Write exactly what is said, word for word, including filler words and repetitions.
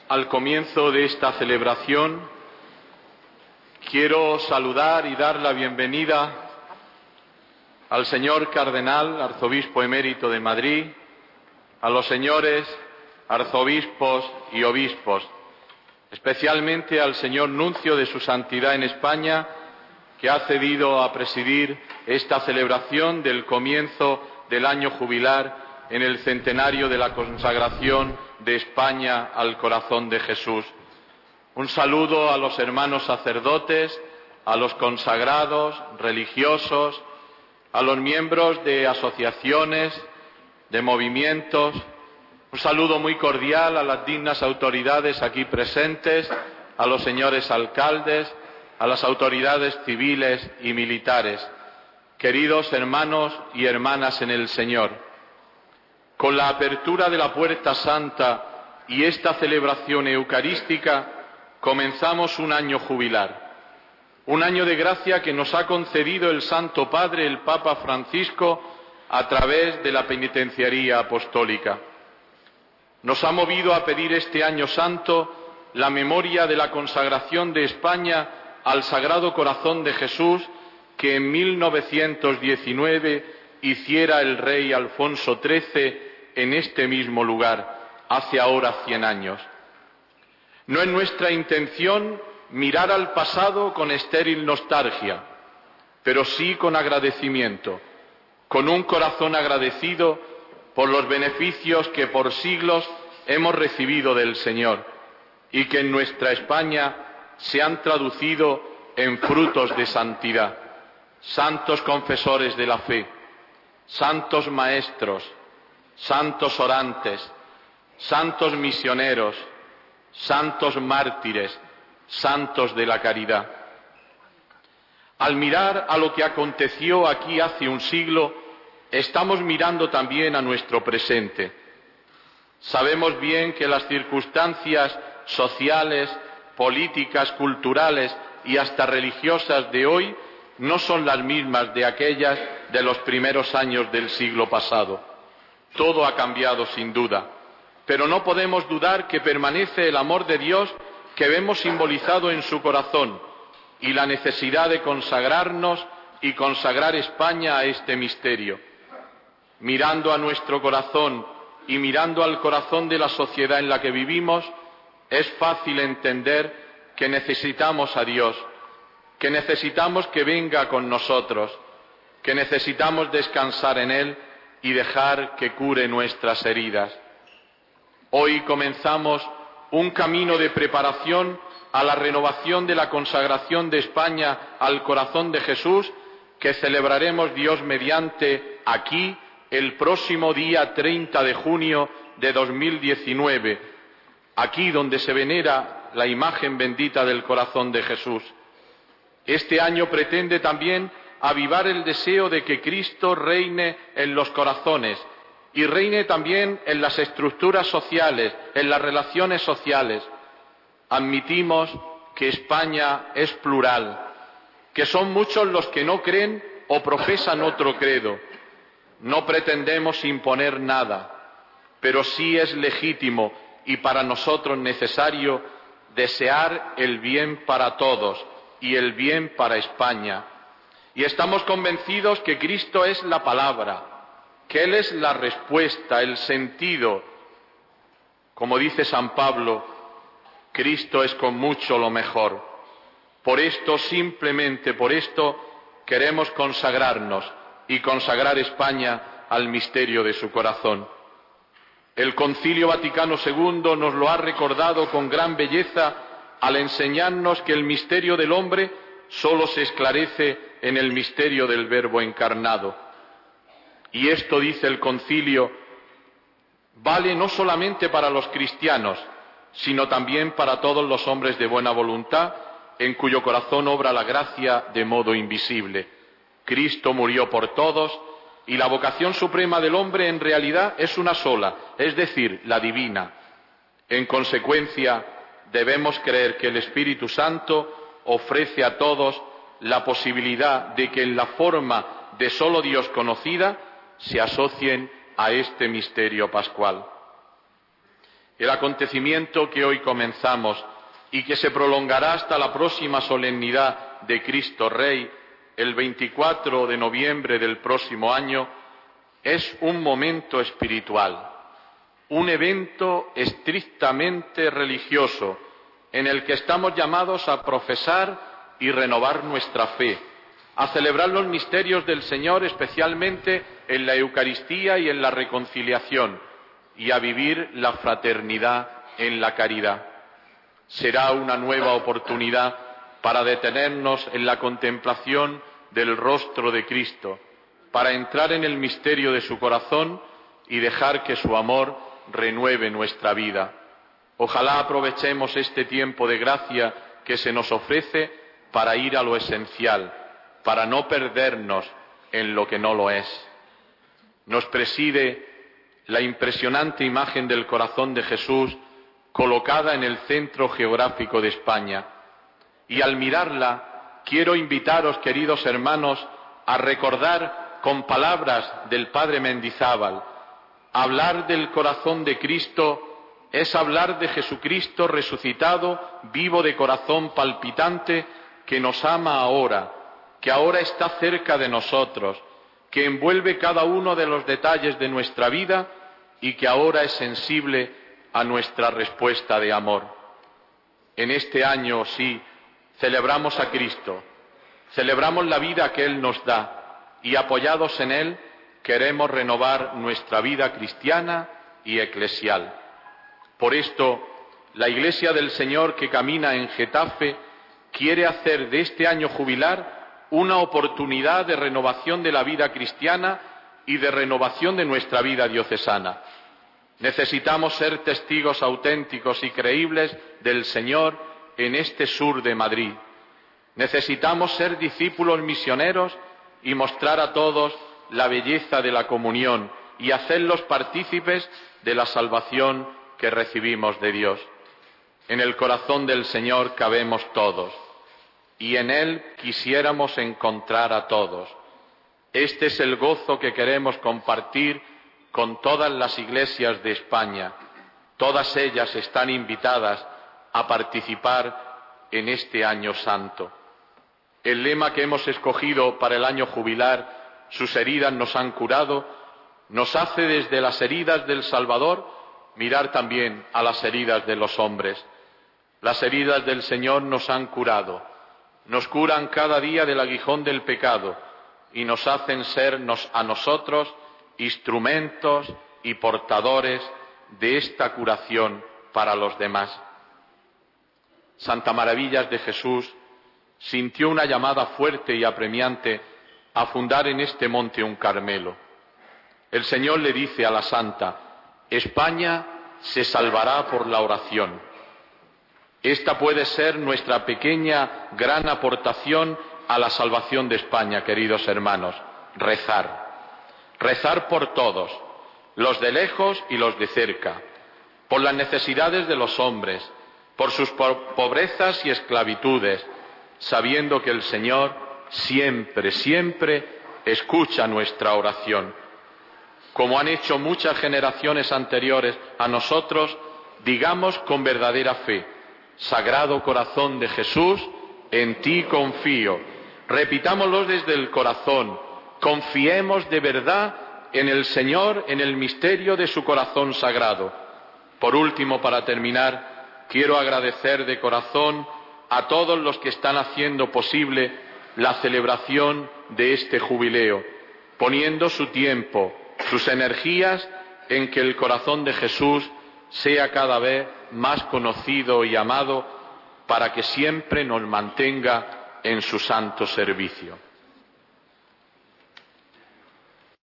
Al comienzo de esta celebración, quiero saludar y dar la bienvenida al señor cardenal, arzobispo emérito de Madrid, a los señores arzobispos y obispos, especialmente al señor nuncio de su santidad en España, que ha cedido a presidir esta celebración del comienzo del año jubilar en el centenario de la consagración de España al corazón de Jesús. Un saludo a los hermanos sacerdotes, a los consagrados, religiosos, a los miembros de asociaciones, de movimientos. Un saludo muy cordial a las dignas autoridades aquí presentes, a los señores alcaldes, a las autoridades civiles y militares. Queridos hermanos y hermanas en el Señor, con la apertura de la Puerta Santa y esta celebración eucarística comenzamos un año jubilar, un año de gracia que nos ha concedido el Santo Padre, el Papa Francisco, a través de la penitenciaría apostólica. Nos ha movido a pedir este año santo la memoria de la consagración de España al Sagrado Corazón de Jesús que en mil novecientos diecinueve hiciera el rey Alfonso trece en este mismo lugar, hace ahora cien años. No es nuestra intención mirar al pasado con estéril nostalgia, pero sí con agradecimiento, con un corazón agradecido por los beneficios que por siglos hemos recibido del Señor y que en nuestra España se han traducido en frutos de santidad. Santos confesores de la fe, santos maestros, santos orantes, santos misioneros, santos mártires, santos de la caridad. Al mirar a lo que aconteció aquí hace un siglo, estamos mirando también a nuestro presente. Sabemos bien que las circunstancias sociales, políticas, culturales y hasta religiosas de hoy no son las mismas de aquellas de los primeros años del siglo pasado. Todo ha cambiado sin duda, pero no podemos dudar que permanece el amor de Dios que vemos simbolizado en su corazón y la necesidad de consagrarnos y consagrar España a este misterio. Mirando a nuestro corazón y mirando al corazón de la sociedad en la que vivimos, es fácil entender que necesitamos a Dios, que necesitamos que venga con nosotros, que necesitamos descansar en Él y dejar que cure nuestras heridas. Hoy comenzamos un camino de preparación a la renovación de la consagración de España al corazón de Jesús, que celebraremos Dios mediante aquí el próximo día treinta de junio de dos mil diecinueve, aquí donde se venera la imagen bendita del corazón de Jesús. Este año pretende también avivar el deseo de que Cristo reine en los corazones y reine también en las estructuras sociales, en las relaciones sociales. Admitimos que España es plural, que son muchos los que no creen o profesan otro credo. No pretendemos imponer nada, pero sí es legítimo y para nosotros necesario desear el bien para todos y el bien para España. Y estamos convencidos que Cristo es la palabra, que Él es la respuesta, el sentido. Como dice San Pablo, Cristo es con mucho lo mejor. Por esto, simplemente por esto, queremos consagrarnos y consagrar España al misterio de su corazón. El Concilio Vaticano segundo nos lo ha recordado con gran belleza al enseñarnos que el misterio del hombre solo se esclarece en el misterio del Verbo encarnado. Y esto, dice el Concilio, vale no solamente para los cristianos, sino también para todos los hombres de buena voluntad, en cuyo corazón obra la gracia de modo invisible. Cristo murió por todos, y la vocación suprema del hombre en realidad es una sola, es decir, la divina. En consecuencia, debemos creer que el Espíritu Santo ofrece a todos la posibilidad de que en la forma de solo Dios conocida se asocien a este misterio pascual. El acontecimiento que hoy comenzamos y que se prolongará hasta la próxima solemnidad de Cristo Rey, el veinticuatro de noviembre del próximo año, es un momento espiritual, un evento estrictamente religioso en el que estamos llamados a profesar y renovar nuestra fe, a celebrar los misterios del Señor, especialmente en la Eucaristía y en la reconciliación, y a vivir la fraternidad en la caridad. Será una nueva oportunidad para detenernos en la contemplación del rostro de Cristo, para entrar en el misterio de su corazón y dejar que su amor renueve nuestra vida. Ojalá aprovechemos este tiempo de gracia que se nos ofrece para ir a lo esencial, para no perdernos en lo que no lo es. Nos preside la impresionante imagen del corazón de Jesús colocada en el centro geográfico de España. Y al mirarla, quiero invitaros, queridos hermanos, a recordar con palabras del Padre Mendizábal: hablar del corazón de Cristo es hablar de Jesucristo resucitado, vivo de corazón palpitante, que nos ama ahora, que ahora está cerca de nosotros, que envuelve cada uno de los detalles de nuestra vida y que ahora es sensible a nuestra respuesta de amor. En este año, sí, celebramos a Cristo, celebramos la vida que Él nos da y, apoyados en Él, queremos renovar nuestra vida cristiana y eclesial. Por esto, la Iglesia del Señor que camina en Getafe quiere hacer de este año jubilar una oportunidad de renovación de la vida cristiana y de renovación de nuestra vida diocesana. Necesitamos ser testigos auténticos y creíbles del Señor en este sur de Madrid. Necesitamos ser discípulos misioneros y mostrar a todos la belleza de la comunión y hacerlos partícipes de la salvación que recibimos de Dios. En el corazón del Señor cabemos todos y en Él quisiéramos encontrar a todos. Este es el gozo que queremos compartir con todas las iglesias de España. Todas ellas están invitadas a participar en este año santo. El lema que hemos escogido para el año jubilar, sus heridas nos han curado, nos hace desde las heridas del Salvador mirar también a las heridas de los hombres. Las heridas del Señor nos han curado, nos curan cada día del aguijón del pecado y nos hacen ser a nosotros instrumentos y portadores de esta curación para los demás. Santa Maravillas de Jesús sintió una llamada fuerte y apremiante a fundar en este monte un Carmelo. El Señor le dice a la Santa: España se salvará por la oración. Esta puede ser nuestra pequeña, gran aportación a la salvación de España, queridos hermanos: rezar. Rezar por todos, los de lejos y los de cerca, por las necesidades de los hombres, por sus pobrezas y esclavitudes, sabiendo que el Señor siempre, siempre escucha nuestra oración. Como han hecho muchas generaciones anteriores a nosotros, digamos con verdadera fe: Sagrado Corazón de Jesús, en ti confío. Repitámoslo desde el corazón. Confiemos de verdad en el Señor, en el misterio de su corazón sagrado. Por último, para terminar, quiero agradecer de corazón a todos los que están haciendo posible la celebración de este jubileo, poniendo su tiempo, sus energías en que el corazón de Jesús sea cada vez más conocido y amado, para que siempre nos mantenga en su santo servicio.